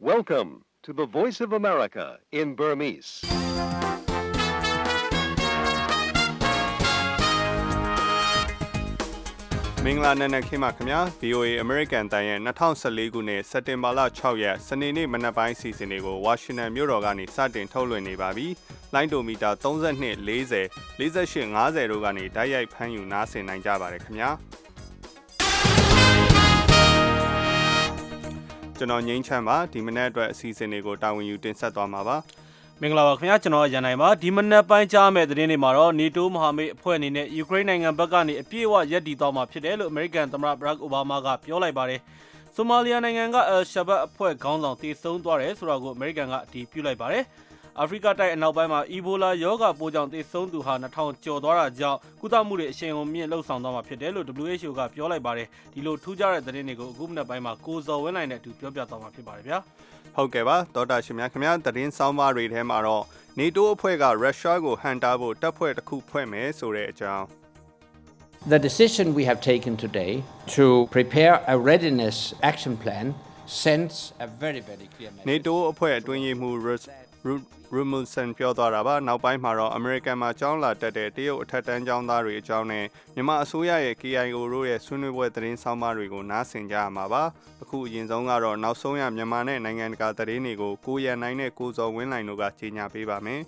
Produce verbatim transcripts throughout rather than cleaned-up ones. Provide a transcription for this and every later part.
Welcome to the Voice of America in Burmese. ။မင်္ဂလာနံနက်ခင်းပါခင်ဗျာ V O A American တန်ရဲ့၂၀၁၄ခုနှစ်စက်တင်ဘာလ၆ရက်စနေနေ့မနက်ပိုင်းစီစဉ်တွေကိုဝါရှင်တန်မြို့တော်ကနေစတင်ထုတ်လွှင့်နေပါပြီ။လိုင်းဒိုမီတာ၃၂ ၄၀ ၄၈ ၅၀တို့ကနေဓာတ်ရိုက်ဖမ်းယူနားဆင်နိုင်ကြပါတယ်ခင်ဗျာ။ကျွန်တော်ငိမ့်ချမ်းပါဒီမနက်အတွက်အစီအစဉ်တွေကိုတာဝန်ယူတင်ဆက်သွားမှာပါ။မင်္ဂလာပါခင်ဗျာကျွန်တော်ရန်နိုင်ပါဒီမနက်ပိုင်းကြားမဲ့သတင်းတွေမှာတော့ NATO မဟာမိတ်အဖွဲ့အနေနဲ့ယူကရိန်းနိုင်ငံဘက်ကနေအပြည့်အဝရပ်တည်သွားမှာဖြစ်တယ်လို့အမေရိကန်သမ္မတဘရက်အိုဘားမားကပြောလိုက်ပါတယ်ဆိုမာလီယာနိုင်ငံကအယ်ရှာဘတ်အဖွဲ့ခေါင်းဆောင်တည်ဆုံသွားတယ်ဆိုတာကိုအမေရိကန်ကအတည်ပြုလိုက်ပါတယ်အာဖရိကတိုက်အနောက်ပိုင်းမှာအီဘိုလာရောဂါပိုးကြောင့်တည်ဆုံသူဟာ၂၀၀၀ကျော်သွားတာကြောင့်ကုသမှုတွေအရှိန်အဟုန်မြင့်လှုပ်ဆောင်သွားမှာဖြစ်တယ်လို့ W H O ကပြောလိုက်ပါတယ်ဒီလိုထူးခြားတဲ့သတင်းတွေကိုအခုမနက်ပိုင်းမှာကိုဇော်ဝင်းနိုင်နဲ့အတူပြောပြသွားမှာဖြစ်ပါတယ်ဗျာဟုတ်ကဲ့ပါဒေါက်တာရှင်များခင်ဗျာသတင်းဆောင်ပါတွေထဲမှာတော့ NATO အဖွဲ့ကရုရှားကိုဟန်တာဖို့တပ်ဖွဲ့တစ်ခုဖွဲ့မယ်ဆိုတဲ့အကြောင်း The decision we have taken today to prepare a readiness action plan sends a very very clear message NATO အဖွဲ့အတွင်းရေးမှူး Rasmussen ပြောသွားတာပါနောက်ပိုင်းမှာတော့ American မှာကျောင်းလာတက်တဲ့တရုတ်အထက်တန်းကျောင်းသားတွေအကြောင်းနဲ့မြန်မာအစိုးရရဲ့ K I O တို့ရဲ့ဆွေးနွေးပွဲသတင်းဆောင်ပါတွေကိုနားဆင်ကြရမှာပါအခုအရင်ဆုံးကတော့နောက်ဆုံးရမြန်မာနဲ့နိုင်ငံတကာသတင်းတွေကိုကိုရန်နိုင်နဲ့ကိုဇော်ဝင်းနိုင်တို့ကကြီးညာပေးပါမယ်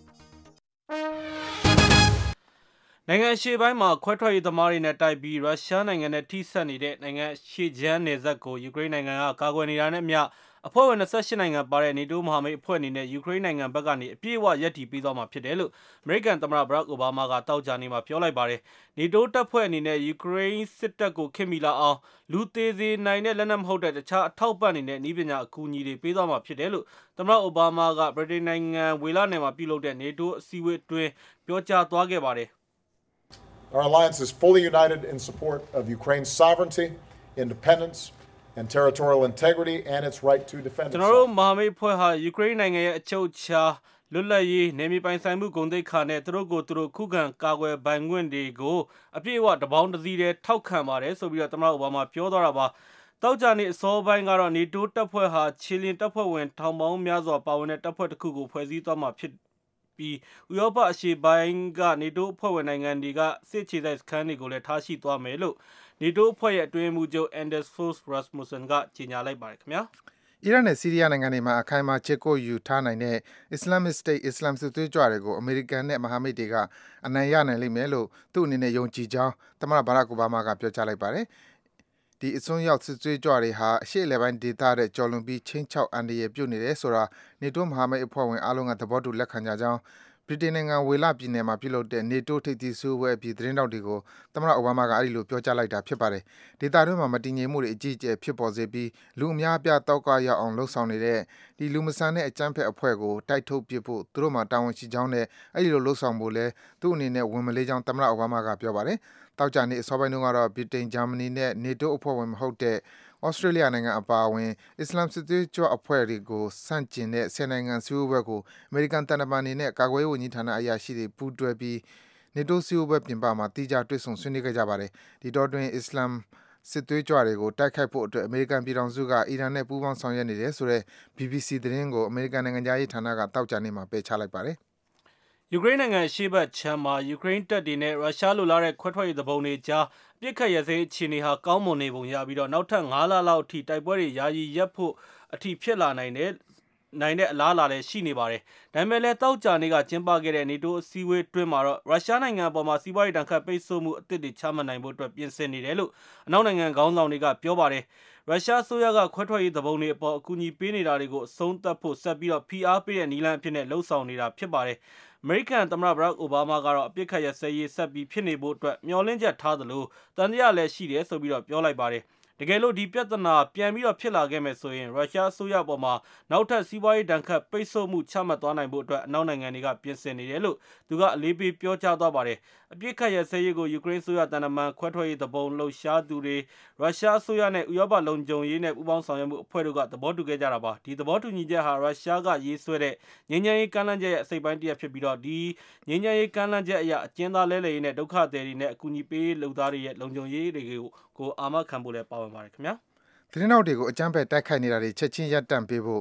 နိုင်ငံရှေ့ပိုင်းမှာခွဲထွက်ရေးသမားတွေနဲ့တိုက်ပြီးရုရှားနိုင်ငံနဲ့ထိစပ်နေတဲ့နိုင်ငံရှေ့ချမ်းနယ်စပ်ကိုယူကရိန်းနိုင်ငံကကာကွယ်နေတာနဲ့အမျှအဖွဲ့ဝင်၂၈နိုင်ငံပါတဲ့ NATO မဟာမိတ်အဖွဲ့အနေနဲ့ယူကရိန်းနိုင်ငံဘက်ကနေအပြည့်အဝရပ်တည်ပေးသွားမှာဖြစ်တယ်လို့အမေရိကန်သမ္မတဘရက်အိုဘားမားကတောက်ကြနေမှာပြောလိုက်ပါတယ်။ NATO တပ်ဖွဲ့အနေနဲ့ယူကရိန်းစစ်တပ်ကိုခင်မီလာအောင်လူသေးစေနိုင်တဲ့လက်နက်မဟုတ်တဲ့တခြားအထောက်ပံ့နေတဲ့နည်းပညာအကူအညီတွေပေးသွားမှာဖြစ်တယ်လို့သမ္မတအိုဘားမားကဗြိတိန်နိုင်ငံဝေလနယ်မှာပြုလုပ်တဲ့ NATO အစည်းအဝေးအတွင်းပြောကြားသွားခဲ့ပါတယ်။ Our alliance is fully united in support of Ukraine's sovereignty, independence, and territorial integrity and its right to defend itself. ကျွန်တော်တို့မဟာမိတ်အဖွဲ့ဟာယူကရိန်းနိုင်ငံရဲ့အချုပ်အခြာလွတ်လပ်ရေးနယ်မြေပိုင်ဆိုင်မှုဂုဏ်သိက္ခာနဲ့သူတို့ကိုသူတို့ခုခံကာကွယ်ပိုင်ခွင့်တွေကိုအပြည့်အဝတပေါင်းတစည်းတည်းထောက်ခံပါတယ်ဆိုပြီးတော့သမ္မတအိုဘားမားပြောသွားတာပါတောက်ကြနေအစောပိုင်းကတော့ NATO တပ်ဖွဲ့ဟာခြေလျင်တပ်ဖွဲ့ဝင်ထောင်ပေါင်းများစွာပါဝင်တဲ့တပ်ဖွဲ့တစ်ခုကိုဖွဲ့စည်းသွားမှာဖြစ်ပြီးဥရောပအရှေ့ပိုင်းက NATO အဖွဲ့ဝင်နိုင်ငံတွေကစစ်ခြေစိုက်စခန်းတွေကိုလည်းထားရှိသွားမယ်လို့ NATO အဖွဲ့ရဲ့အတွင်းမှုချုပ် Anders Fogh Rasmussen ကကြေညာလိုက်ပါတယ်ခင်ဗျာအီရတ်နဲ့ဆီးရီးယားနိုင်ငံတွေမှာအခိုင်အမာချစ်ကိုယူထားနိုင်တဲ့ Islamic State အစ္စလာမ်စစ်သွေးကြွတွေကိုအမေရိကန်နဲ့မဟာမိတ်တွေကအနိုင်ရနိုင်လိမ့်မယ်လို့သူ့အနေနဲ့ယုံကြည်ကြောင်းသမ္မတဘရက်အိုဘားမားကပြောကြားလိုက်ပါတယ်။ဒီအစွန်းရောက်စစ်သွေးကြွတွေဟာအရှေ့အလယ်ပိုင်းဒေသတဲ့ကျော်လွန်ပြီးချင်းချောက်အန္တရာယ်ပြုနေတယ်ဆိုတာ NATO မဟာမိတ်အဖွဲ့ဝင်အားလုံးကသဘောတူလက်ခံကြကြောင်းဗြိတိန်နိုင်ငံဝေလပြည်နယ်မှာပြုလုပ်တဲ့ NATO ထိပ်သီးစည်းဝေးပွဲအပြီးသတင်းတောက်တွေကိုသမ္မတအိုဘားမားကအဲဒီလိုပြောကြားလိုက်တာဖြစ်ပါတယ်။ဒေသတွင်းမှာမတည်ငြိမ်မှုတွေအကြီးအကျယ်ဖြစ်ပေါ်စေပြီးလူအများအပြားတောက်ကရောက်အောင်လှုံ့ဆော်နေတဲ့ဒီလူမဆန်တဲ့အကြမ်းဖက်အဖွဲ့ကိုတိုက်ထုတ်ပစ်ဖို့သူတို့မှာတာဝန်ရှိကြောင်းနဲ့အဲဒီလိုလှုံ့ဆော်ဖို့လဲသူ့အနေနဲ့ဝင်မလေးကြောင်းသမ္မတအိုဘားမားကပြောပါတယ်။တောက်ကြနေအစောပိုင်းတုန်းကတော့ဗြိတိန်ဂျာမနီနဲ့ NATO အဖွဲ့ဝင်မဟုတ်တဲ့ဩစတြေးလျနိုင်ငံအပါအဝင်အစ္စလာမ်စစ်သွေးကြွအဖွဲ့တွေကိုစန့်ကျင်တဲ့ဆယ်နိုင်ငံစည်းဝေးပွဲကိုအမေရိကန်တန်တမန်တွေနဲ့ကာကွယ်ရေးဝန်ကြီးဌာနအရာရှိတွေပူးတွဲပြီး NATO စည်းဝေးပွဲပြင်ပမှာတိကျတွေ့ဆုံဆွေးနွေးခဲ့ကြပါတယ်။ဒီတော့တွင်အစ္စလာမ်စစ်သွေးကြွတွေကိုတိုက်ခိုက်ဖို့အတွက်အမေရိကန်ပြည်ထောင်စုကအီရန်နဲ့ပူးပေါင်းဆောင်ရွက်နေတယ်ဆိုတဲ့ B B C သတင်းကိုအမေရိကန်နိုင်ငံသားရေးဌာနကတောက်ကြနေမှာပယ်ချလိုက်ပါတယ်။ယူကရိန်းနိုင်ငံရှေ့ဘက်ခြမ်းမှာယူကရိန်းတပ်တွေနဲ့ရုရှားလိုလားတဲ့ခွဲထွက်ရေးသဘောတွေကြားအပြစ်ခတ်ရစေအခြေအနေဟာကောင်းမွန်နေပုံရပြီးတော့နောက်ထပ်၅လလောက်အထိတိုက်ပွဲတွေယာယီရပ်ဖို့အထိဖြစ်လာနိုင်တဲ့နိုင်တဲ့အလားအလာလည်းရှိနေပါတယ်။ဒါပေမဲ့လည်းတောက်ကြနေကကျင်းပခဲ့တဲ့ NATO အစည်းအဝေးတွင်းမှာတော့ရုရှားနိုင်ငံအပေါ်မှာစီးပွားရေးတန်ခတ်ပိတ်ဆို့မှုအသစ်တွေချမှတ်နိုင်ဖို့အတွက်ပြင်ဆင်နေတယ်လို့အနောက်နိုင်ငံခေါင်းဆောင်တွေကပြောပါတယ်။ရုရှားအစိုးရကခွဲထွက်ရေးသဘောတွေအပေါ်အကူအညီပေးနေတာတွေကိုအဆုံးသတ်ဖို့ဆက်ပြီးတော့ဖိအားပေးတဲ့နည်းလမ်းအဖြစ်နဲ့လှုံ့ဆော်နေတာဖြစ်ပါတယ်။အမေရိကန်သမ္မတဘရက်အိုဘားမားကတော့အပြစ်ခတ်ရစရေးဆက်ပြီးဖြစ်နေဖို့အတွက်မျှော်လင့်ချက်ထားသလိုတန်တရားလည်းရှိတယ်ဆိုပြီးတော့ပြောလိုက်ပါတယ်။တကယ်လို့ဒီပြဿနာပြန်ပြီးတော့ဖြစ်လာခဲ့မယ်ဆိုရင်ရုရှားအစိုးရပေါ်မှာနောက်ထပ်စီးပွားရေးတန်ခတ်ပိတ်ဆို့မှုချမှတ်သွားနိုင်ဖို့အတွက်အနောက်နိုင်ငံတွေကပြင်ဆင်နေတယ်လို့သူကအလေးပေးပြောကြားသွားပါတယ်။အပြစ်ခတ်ရစရေးကိုယူကရိန်းအစိုးရတန်တမန်ခွဲထွက်ရေးသဘောလှုပ်ရှားသူတွေရုရှားအစိုးရနဲ့ဥရောပလုံခြုံရေးနဲ့ပူးပေါင်းဆောင်ရွက်မှုအဖွဲ့တို့ကသဘောတူခဲ့ကြတာပါ။ဒီသဘောတူညီချက်ဟာရုရှားကရေးဆွဲတဲ့ငြိမ်းချမ်းရေးကမ်းလှမ်းချက်ရဲ့အစိပ်ပိုင်းတစ်ရပ်ဖြစ်ပြီးတော့ဒီငြိမ်းချမ်းရေးကမ်းလှမ်းချက်အရအကျဉ်းသားလဲလှယ်ရေးနဲ့ဒုက္ခသည်တွေနဲ့အကူအညီပေးရေးလုပ်သားတွေရဲ့လုံခြုံရေးတွေကိုကိုအာမခံဖို့လည်းပါဝင်ပါတယ်ခင်ဗျာသတင်းတောက်တွေကိုအကြမ်းဖက်တိုက်ခိုက်နေတာတွေချက်ချင်းရပ်တန့်ပေးဖို့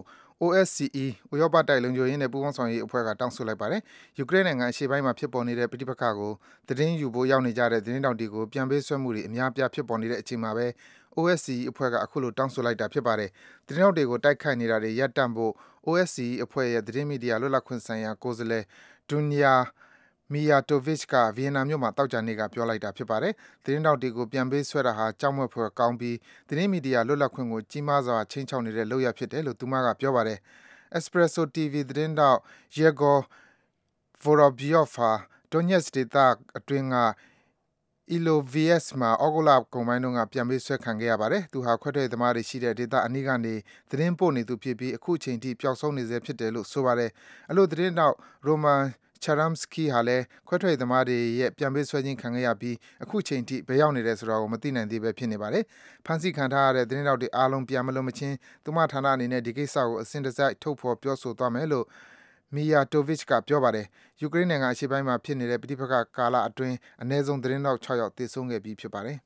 O S C E ဥရောပတိုက်လုံခြုံရေးနဲ့ပူးပေါင်းဆောင်ရေးအဖွဲ့ကတောင်းဆိုလိုက်ပါတယ်။ယူကရိန်းနိုင်ငံအရှေ့ပိုင်းမှာဖြစ်ပေါ်နေတဲ့ပဋိပက္ခကိုသတင်းယူဖို့ရောက်နေကြတဲ့သတင်းတောက်တွေကိုပြန်ပေးဆွဲမှုတွေအများအပြားဖြစ်ပေါ်နေတဲ့အချိန်မှာပဲ O S C E အဖွဲ့ကအခုလိုတောင်းဆိုလိုက်တာဖြစ်ပါတယ်။သတင်းတောက်တွေကိုတိုက်ခိုက်နေတာတွေရပ်တန့်ဖို့ O S C E အဖွဲ့ရဲ့သတင်းမီဒီယာလွတ်လပ်ခွင့်ဆိုင်ရာကိုယ်စားလှယ် Dunya Mijatovic ကဗီယက်နမ်မြို့မှာတောက်ကြနေကပြောလိုက်တာဖြစ်ပါတယ်။သတင်းတောက်တွေကိုပြန်ပေးဆွဲတာဟာကြောက်မက်ဖွယ်ကောင်းပြီးသတင်းမီဒီယာလွတ်လပ်ခွင့်ကိုကြီးမားစွာချိန်ချောက်နေတဲ့လုပ်ရဖြစ်တယ်လို့သူမကပြောပါတယ်။ Espresso တီ ဗီ သတင်းတောက် Yegor Vorobyov ဟာ Donetsk ဒေသအတွင်းက Ilovaisk မှာဩဂုတ်လကုန်ပိုင်းတုန်းကပြန်ပေးဆွဲခံခဲ့ရပါတယ်။သူဟာခွဲထွက်သမားတွေရှိတဲ့ဒေသအနီးကနေသတင်းပို့နေသူဖြစ်ပြီးအခုချိန်ထိပျောက်ဆုံးနေဆဲဖြစ်တယ်လို့ဆိုပါတယ်။အလို့သတင်းတောက် Roman Charamsky ဟာလည်းခွဲထွက်သမားတွေရဲ့ပြန်ပေးဆွဲခြင်းခံခဲ့ရပြီးအခုချိန်ထိဘယ်ရောက်နေတယ်ဆိုတာကိုမသိနိုင်သေးပဲဖြစ်နေပါတယ်။ဖန်ဆီးခံထားရတဲ့သတင်းတောက်တွေအားလုံးပြန်မလို့မချင်းသူမဌာနအနေနဲ့ဒီကိစ္စကိုအစဉ်တစိုက်ထုတ်ဖော်ပြောဆိုသွားမယ်လို့Mijatovic ကပြောပါတယ်။ယူကရိန်းနိုင်ငံအရှေ့ပိုင်းမှာဖြစ်နေတဲ့ပဋိပက္ခကာလအတွင်းအနည်းဆုံးသတင်းတောက်၆ယောက်သေဆုံးခဲ့ပြီးဖြစ်ပါတယ်။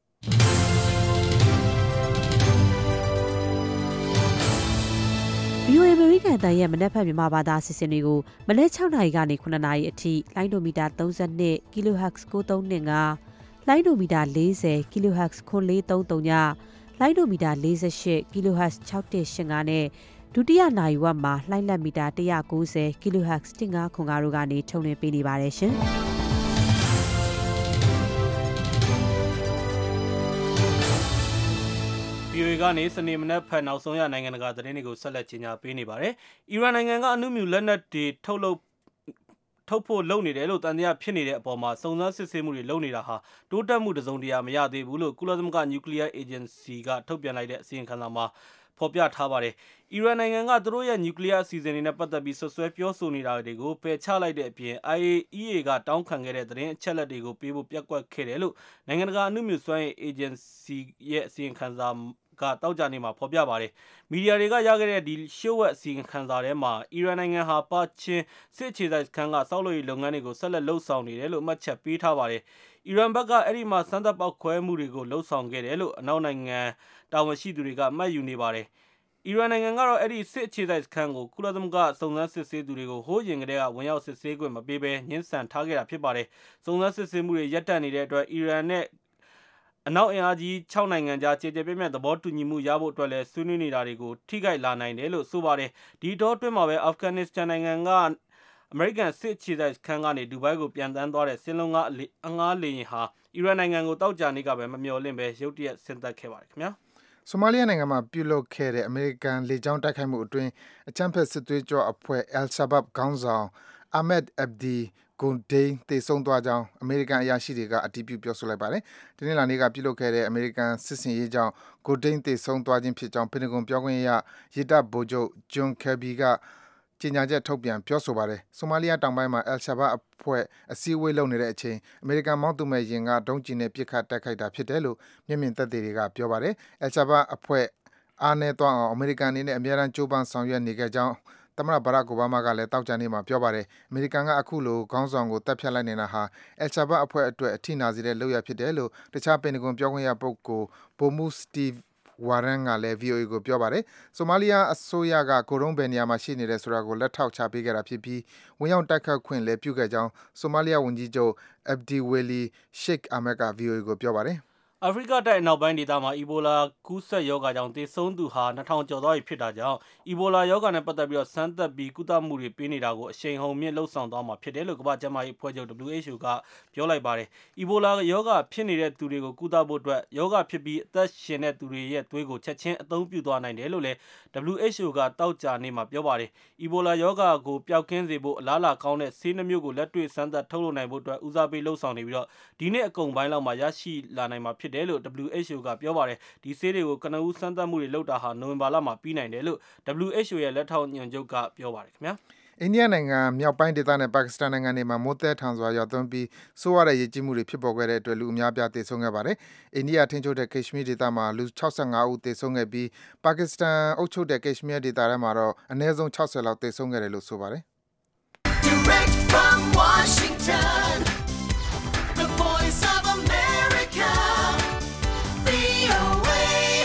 V O A အမေရိကန်တန်ရဲ့မနက်ဖြန်မြန်မာဘာသာအစီအစဉ်တွေကိုမနက်၆နာရီကနေခုနှစ်နာရီအထိလိုင်းဒိုမီတာသုံး၂ kilohertz ၉၃၂၅လိုင်းဒိုမီတာ၄၀ kilohertz ၉၄၃၃ညလိုင်းဒိုမီတာ၄၈ kilohertz ၆၁၈၅နဲ့ဒုတိယနာရီဝက်မှာလှိုင်းလက်မီတာ၁၉၀ kilohertz ၁၅ခွန်ကားတို့ကနေထုတ်လွှင့်ပေးနေပါတယ်ရှင်။ V O A ကနေစနေမနက်ဖက်နောက်ဆုံးရနိုင်ငံတကာသတင်းတွေကိုဆက်လက်ကြီးညာပေးနေပါတယ်။အီရန်နိုင်ငံကအနုမြူလက်နက်တွေထုတ်လုပ်ထုတ်ဖို့လုပ်နေတယ်လို့တန်တရားဖြစ်နေတဲ့အပေါ်မှာစုံစမ်းစစ်ဆေးမှုတွေလုပ်နေတာဟာတိုးတက်မှုတစုံတရာမရသေးဘူးလို့ကုလသမဂ္ဂနျူကလ িয়ার အေဂျင်စီကထုတ်ပြန်လိုက်တဲ့အစီရင်ခံစာမှာဖော်ပြထားပါတယ်။အီရန်နိုင်ငံကသူတို့ရဲ့နျူကလ িয়ার အစီအစဉ်တွေနဲ့ပတ်သက်ပြီးဆွဆွဲပြောဆိုနေတာတွေကိုပယ်ချလိုက်တဲ့အပြင် I A E A ကတောင်းခံခဲ့တဲ့သတင်းအချက်အလက်တွေကိုပေးဖို့ပြက်ကွက်ခဲ့တယ်လို့နိုင်ငံတကာအနုမြူစွမ်းအင်အေဂျင်စီရဲ့အစီရင်ခံစာကတောက်ကြနေမှာဖော်ပြပါတယ်။မီဒီယာတွေကရခဲ့တဲ့ဒီရှိုးဝက်အစီရင်ခံစာထဲမှာအီရန်နိုင်ငံဟာပါချင်းစစ်အခြေစိုက်စခန်းကစောက်လုပ်ရေးလုပ်ငန်းတွေကိုဆက်လက်လှုပ်ဆောင်နေတယ်လို့အမှတ်ချက်ပေးထားပါတယ်။အီရန်ဘက်ကအဲ့ဒီမှာစမ်းသပ်ပေါက်ခွဲမှုတွေကိုလှုပ်ဆောင်ခဲ့တယ်လို့အနောက်နိုင်ငံတာဝန်ရှိသူတွေကမှတ်ယူနေပါတယ်။အီရန်နိုင်ငံကတော့အဲ့ဒီစစ်အခြေစိုက်စခန်းကိုကုလသမဂ္ဂစုံစမ်းစစ်ဆေးသူတွေကိုဟိုးရင်ကတည်းကဝင်ရောက်စစ်ဆေးခွင့်မပေးဘဲညှင်းဆန်ထားခဲ့တာဖြစ်ပါတယ်။စုံစမ်းစစ်ဆေးမှုတွေရပ်တန့်နေတဲ့အတွက်အီရန်နဲ့အနောက်အင်အားကြီး၆နိုင်ငံကြားကြေကြေပြည့်ပြည့်သဘောတူညီမှုရဖို့အတွက်လည်းဆွေးနွေးနေတာတွေကိုထိခိုက်လာနိုင်တယ်လို့ဆိုပါတယ်။ဒီတော့အတွင်းမှာပဲအာဖဂန်နစ္စတန်နိုင်ငံကအမေရိကန်စစ်အခြေစိုက်စခန်းကနေဒူဘိုင်းကိုပြန်တန်းသွားတဲ့စင်းလုံးကားအငှားလေယာဉ်ဟာအီရန်နိုင်ငံကိုတောက်ကြနေကပဲမမျှော်လင့်ပဲရုတ်တရက်ဆင်းသက်ခဲ့ပါတယ်ခင်ဗျာ။ဆိုမာလီယာနိုင်ငံမှာပြုလုပ်ခဲ့တဲ့အမေရိကန်လေကြောင်းတိုက်ခိုက်မှုအတွင်းအကြမ်းဖက်စစ်သွေးကြွအဖွဲ့ Al-Shabaab ခေါင်းဆောင် Ahmed Abdi Godane သေဆုံးသွားကြောင်းအမေရိကန်အရာရှိတွေကအတည်ပြုပြောဆိုလိုက်ပါတယ်။ဒီနေ့လာနေ့ကပြုလုပ်ခဲ့တဲ့အမေရိကန်စစ်စင်ရေးကြောင့် Godane သေဆုံးသွားခြင်းဖြစ်ကြောင်းပင်တဂွန်ပြောခွင့်ရရေတပ်ဗိုလ်ချုပ် John Kirby ကကြေညာချက်ထုတ်ပြန်ပြောဆိုပါတယ်။ဆိုမာလီယာတောင်ပိုင်းမှာ Al-Shabaab အဖွဲ့အစည်းအဝေးလုပ်နေတဲ့အချိန်အမေရိကန်မောင်းသူမဲ့ယာဉ်ကဒုံးကျည်နဲ့ပစ်ခတ်တိုက်ခိုက်တာဖြစ်တယ်လို့မျက်မြင်သက်သေတွေကပြောပါတယ်။ Al-Shabaab အဖွဲ့အားနည်းသွားအောင်အမေရိကန်အနေနဲ့အများအားကြိုးပမ်းဆောင်ရွက်နေခဲ့ကြောင်းသမ္မတဘရက်အိုဘားမားကလည်းတောက်ကြနေမှာပြောပါတယ်။အမေရိကန်ကအခုလိုခေါင်းဆောင်ကိုတပ်ဖြတ်လိုက်နေတာဟာ Al-Shabaab အဖွဲ့အတွက်အထိနာစေတဲ့လုပ်ရဖြစ်တယ်လို့တခြားပင်တဂွန်ပြောခွင့်ရပုဂ္ဂိုလ်ဗိုလ်မှူး Steve Warren ကလည်း V O A ကိုပြောပါတယ်။ဆိုမာလီယာအစိုးရကကိုရုံးဘယ်နေရာမှာရှိနေတယ်ဆိုတာကိုလက်ထောက်ချပေးခဲ့တာဖြစ်ပြီးဝင်ရောက်တိုက်ခတ်ခွင့်လည်းပြုခဲ့ကြောင်းဆိုမာလီယာဝန်ကြီးချုပ် Abdi Weli Sheikh Ahmed က V O A ကိုပြောပါတယ်။အာဖရိကတိုက်အနောက်ပိုင်းဒေသမှာအီဘိုလာကူးစက်ရောဂါကြောင့်သေဆုံးသူဟာနှစ်ထောင်ကျော်သွားပြီဖြစ်တာကြောင့်အီဘိုလာရောဂါနဲ့ပတ်သက်ပြီးတော့စမ်းသပ်ပြီးကုသမှုတွေပေးနေတာကိုအရှိန်ဟုန်မြင့်လှုပ်ဆောင်သွားမှာဖြစ်တယ်လို့ကမ္ဘာ့ကျန်းမာရေးအဖွဲ့ချုပ် W H O ကပြောလိုက်ပါတယ်။အီဘိုလာရောဂါဖြစ်နေတဲ့သူတွေကိုကုသဖို့အတွက်ရောဂါဖြစ်ပြီးအသက်ရှင်တဲ့သူတွေရဲ့သွေးကိုချက်ချင်းအသုံးပြုသွားနိုင်တယ်လို့လည်း W H O ကတောက်ကြနေမှာပြောပါတယ်။အီဘိုလာရောဂါကိုပျောက်ကင်းစေဖို့အလားအလာကောင်းတဲ့ဆေးနှမျိုးကိုလက်တွေ့စမ်းသပ်ထုတ်လုပ်နိုင်ဖို့အတွက်ဦးစားပေးလှုပ်ဆောင်နေပြီးတော့ဒီနေ့အကုန်ပိုင်းလောက်မှာရရှိလာနိုင်မှာဖြစ်တယ်လို့ W H O ကပြောပါတယ်ဒီဆေးတွေကိုကနဦးစမ်းသပ်မှုတွေလုပ်တာဟာနိုဝင်ဘာလမှာပြီးနိုင်တယ်လို့ W H O ရဲ့လက်ထောက်ညွှန်ချုပ်ကပြောပါတယ်ခင်ဗျာအိန္ဒိယနိုင်ငံမြောက်ပိုင်းဒေသနဲ့ပါကစ္စတန်နိုင်ငံတွေမှာမိုးသည်ထန်စွာရောက်သွန်းပြီးဆိုးရတဲ့ရေကြီးမှုတွေဖြစ်ပေါ်ခဲ့တဲ့အတွက်လူအများပြားသေဆုံးခဲ့ပါတယ်။အိန္ဒိယထိန်းချုပ်တဲ့ကက်ရှ်မီးဒေသမှာလူ၆၅ဦးသေဆုံးခဲ့ပြီးပါကစ္စတန်အုပ်ချုပ်တဲ့ကက်ရှ်မီးဒေသထဲမှာတော့အနည်းဆုံး၆၀လောက်သေဆုံးခဲ့တယ်လို့ဆိုပါတယ်။ Direct from Washington, the voice of America, V O A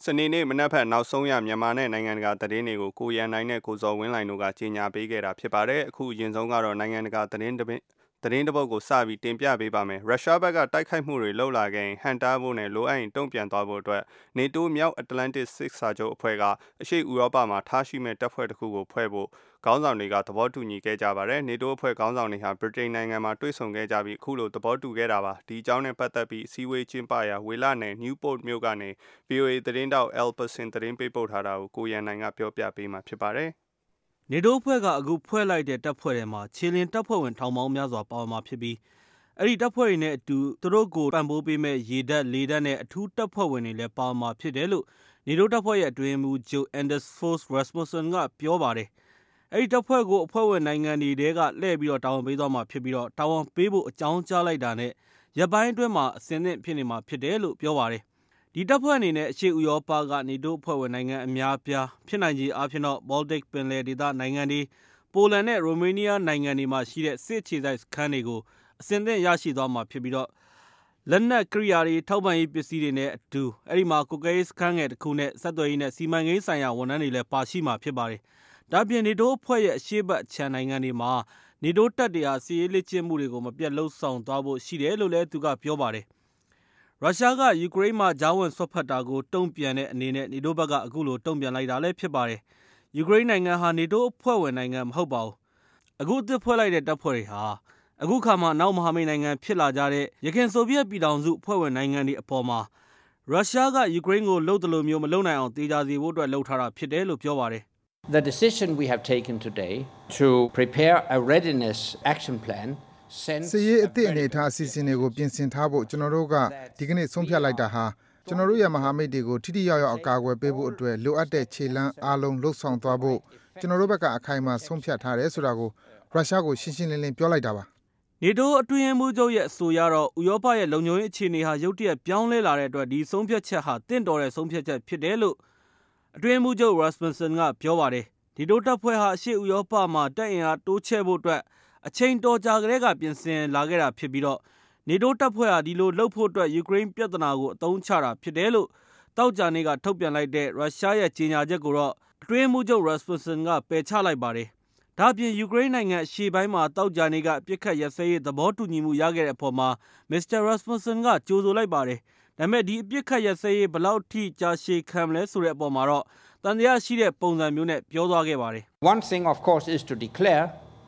စနေနေ့မနက်ဖြန်နောက်ဆုံးရမြန်မာနဲ့နိုင်ငံတကာသတင်းတွေကိုကိုရန်နိုင်နဲ့ကိုဇော်ဝင်းလှိုင်တို့ကကြေညာပေးခဲ့တာဖြစ်ပါတယ်အခုအရင်ဆုံးကတော့နိုင်ငံတကာသတင်းသတင်းတပုတ်ကိုစပြီးတင်ပြပေးပါမယ်ရုရှားဘက်ကတိုက်ခိုက်မှုတွေလှုပ်လာခဲ့ရင်ဟန်တာဖို့နဲ့လိုအပ်ရင်တုံ့ပြန်သွားဖို့အတွက်နေတိုးမြောက်အတ္တလန်တစ်စစ်စာချုပ်အဖွဲ့ကအရှေ့ဥရောပမှာထားရှိမဲ့တပ်ဖွဲ့တစ်ခုကိုဖွဲ့ဖို့ခေါင်းဆောင်တွေကသဘောတူညီခဲ့ကြပါတယ်နေတိုးအဖွဲ့ခေါင်းဆောင်တွေဟာဗြိတိန်နိုင်ငံမှာတွေ့ဆုံခဲ့ကြပြီးအခုလိုသဘောတူခဲ့တာပါဒီအကြောင်းနဲ့ပတ်သက်ပြီးစီဝေးချင်းပါရာဝေလာနယ် Newport မြို့ကနေ ဗီအိုအေ သတင်းတောက် Elperson သတင်းပေးပို့ထားတာကိုကိုရန်နိုင်ကပြောပြပေးမှာဖြစ်ပါတယ်နေတိုးအဖွဲ့ကအခုဖွဲ့လိုက်တဲ့တပ်ဖွဲ့ထဲမှာခြေလျင်တပ်ဖွဲ့ဝင်ထောင်ပေါင်းများစွာပါဝင်မှာဖြစ်ပြီးအဲ့ဒီတပ်ဖွဲ့တွေနဲ့အတူသူတို့ကိုပံ့ပိုးပေးမဲ့ရေတပ်လေတပ်နဲ့အထူးတပ်ဖွဲ့ဝင်တွေလည်းပါဝင်မှာဖြစ်တယ်လို့နေတိုးတပ်ဖွဲ့ရဲ့အတွင်းမှူးချုပ် Anders Fogh Rasmussen ကပြောပါတယ်အဲ့ဒီတပ်ဖွဲ့ကိုအဖွဲ့ဝင်နိုင်ငံတွေတဲကလှည့်ပြီးတော့တာဝန်ပေးသွားမှာဖြစ်ပြီးတော့တာဝန်ပေးဖို့အကြောင်းကြားလိုက်တာနဲ့ရပ်ပိုင်းအတွင်းမှာအစင်းသင့်ဖြစ်နေမှာဖြစ်တယ်လို့ပြောပါတယ်ဒီတပ်ဖွဲ့အနေနဲ့အရှေ့ဥရောပကနေတိုးအဖွဲ့ဝင်နိုင်ငံအများပြားဖြစ်နိုင်ခြေအားဖြင့်တော့ Baltic ပင်လယ်ဒေသနိုင်ငံတွေပိုလန်နဲ့ရိုမေးနီးယားနိုင်ငံတွေမှာရှိတဲ့စစ်အခြေစိုက်စခန်းတွေကိုအစင်းသင့်ရရှိသွားမှာဖြစ်ပြီးတော့လက်နက်ကိရိယာတွေထောက်ပံ့ရေးပစ္စည်းတွေနဲ့အတူအဲ့ဒီမှာကုကဲစခန်းငယ်တစ်ခုနဲ့ဆက်သွယ်ရေးနဲ့စီမံကိန်းဆိုင်ရာဝန်ထမ်းတွေလည်းပါရှိမှာဖြစ်ပါတယ်ဒါပြင်နေတိုးအဖွဲ့ရဲ့အရှေ့ဘက်ခြမ်းနိုင်ငံတွေမှာနေတိုးတပ်တွေဟာစီးရေးလက်ကျင့်မှုတွေကိုမပြတ်လှုပ်ဆောင်သွားဖို့ရှိတယ်လို့လည်းသူကပြောပါတယ်ရုရှားကယူကရိန်းမှာဂျာဝင်ဆွတ်ဖက်တာကိုတုံ့ပြန်တဲ့အနေနဲ့နေတိုးဘက်ကအခုလိုတုံ့ပြန်လိုက်တာလည်းဖြစ်ပါတယ်ယူကရိန်းနိုင်ငံဟာနေတိုးအဖွဲ့ဝင်နိုင်ငံမဟုတ်ပါဘူးအခုအသစ်ဖွဲ့လိုက်တဲ့တပ်ဖွဲ့တွေဟာအခုခါမှာနောက်မဟာမိတ်နိုင်ငံဖြစ်လာကြတဲ့ရခိုင်ဆိုဗီယက်ပြည်ထောင်စုအဖွဲ့ဝင်နိုင်ငံတွေအပေါ်မှာရုရှားကယူကရိန်းကိုလှုပ်တယ်လို့မျိုးမလုပ်နိုင်အောင်တေချာစီဖို့အတွက်လှုပ်ထားတာဖြစ်တယ်လို့ပြောပါတယ် The decision we have taken today to prepare a readiness action plan စည်ရေးအသည့်အနေထားအစီအစဉ်တွေကိုပြင်ဆင်ထားဖို့ကျွန်တော်တို့ကဒီကနေ့ဆုံးဖြတ်လိုက်တာဟာကျွန်တော်တို့ရဲ့မဟာမိတ်တွေကိုထိထိရောက်ရောက်အကာအကွယ်ပေးဖို့အတွက်လိုအပ်တဲ့ခြေလှမ်းအားလုံးလှုပ်ဆောင်သွားဖို့ကျွန်တော်တို့ဘက်ကအခိုင်အမာဆုံးဖြတ်ထားတယ်ဆိုတာကိုရုရှားကိုရှင်းရှင်းလင်းလင်းပြောလိုက်တာပါနေတိုးအတွင်းမှုချုပ်ရဲ့အဆိုအရတော့ဥရောပရဲ့လုံခြုံရေးအခြေအနေဟာရုတ်တရက်ပြောင်းလဲလာတဲ့အတွက်ဒီဆုံးဖြတ်ချက်ဟာတင့်တော်တဲ့ဆုံးဖြတ်ချက်ဖြစ်တယ်လို့အတွင်းမှုချုပ် Rasmussen ကပြောပါတယ်ဒီတိုးတပ်ဖွဲ့ဟာအရှေ့ဥရောပမှာတပ်အင်အားတိုးချဲ့ဖို့အတွက်အချိန်တော်ကြာကလေးကပြင်ဆင်လာခဲ့တာဖြစ်ပြီးတော့နေတိုးတပ်ဖွဲ့ဟာဒီလိုလှုပ်ဖို့အတွက်ယူကရိန်းပြည်ထနာကိုအသုံးချတာဖြစ်တယ်လို့တောက်ကြနေကထုတ်ပြန်လိုက်တဲ့ရုရှားရဲ့ကြေညာချက်ကိုတော့အတွင်းမှုချုပ် Rasmussen ကပယ်ချလိုက်ပါတယ်ဒါပြင်ယူကရိန်းနိုင်ငံအရှေ့ပိုင်းမှာတောက်ကြနေကအပြစ်ခတ်ရစဲရေးသဘောတူညီမှုရခဲ့တဲ့အပေါ်မှာ Mister Rasmussen ကကြိုဆိုလိုက်ပါတယ်ဒါပေမဲ့ဒီအပြစ်ခတ်ရစဲရေးဘယ်လောက်ထိကြာရှည်ခံမလဲဆိုတဲ့အပေါ်မှာတော့တန်တရားရှိတဲ့ပုံစံမျိုးနဲ့ပြောသွားခဲ့ပါတယ် One thing of course is to declare